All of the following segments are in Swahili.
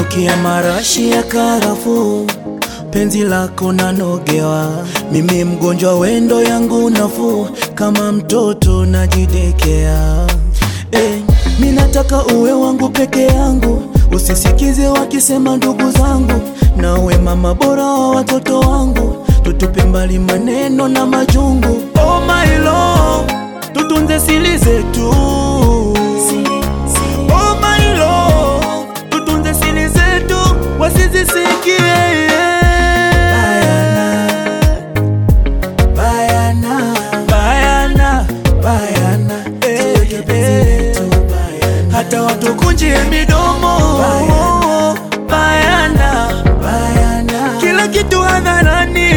Nukia marashi ya karafuu, penzi lako nanogewa. Mimi mgonjwa wendo yangu nafuu, kama mtoto najidekea. Mimi nataka uwe wangu peke yangu, usisikize wakisema ndugu zangu. Na uwe mama bora wa watoto wangu, tutupe mbali maneno na majungu. Oh my love, tutunze siri zetu. Oh my love, tutunze siri zetu, wasizisikie. Bayana, bayana, bayana, hata watu kunjie midomo. Bayana, bayana, kila kitu hadharani.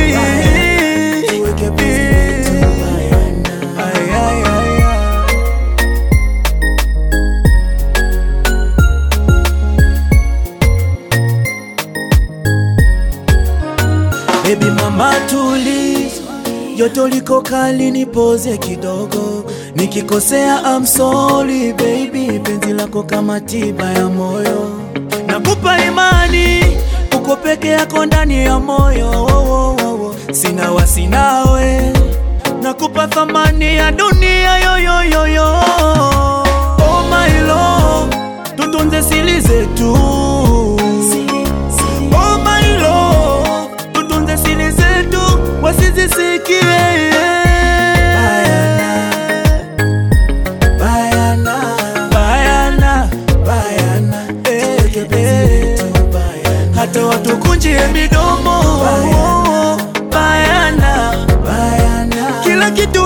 Baby mama tuli, joto liko kali nipoze kidogo. Nikikosea I'm sorry baby, penzi lako kama tiba ya moyo. Nakupa imani, uko peke yako ndani ya moyo. Sina wasi nawe, nakupa thamani ya dunia yo. Oh my love, tutunze siri zetu. Oh my love, tutunze siri zetu, wasizisikie. Bayana, bayana, bayana, hata watu kunjie midomo. Bayana, bayana, kila kitu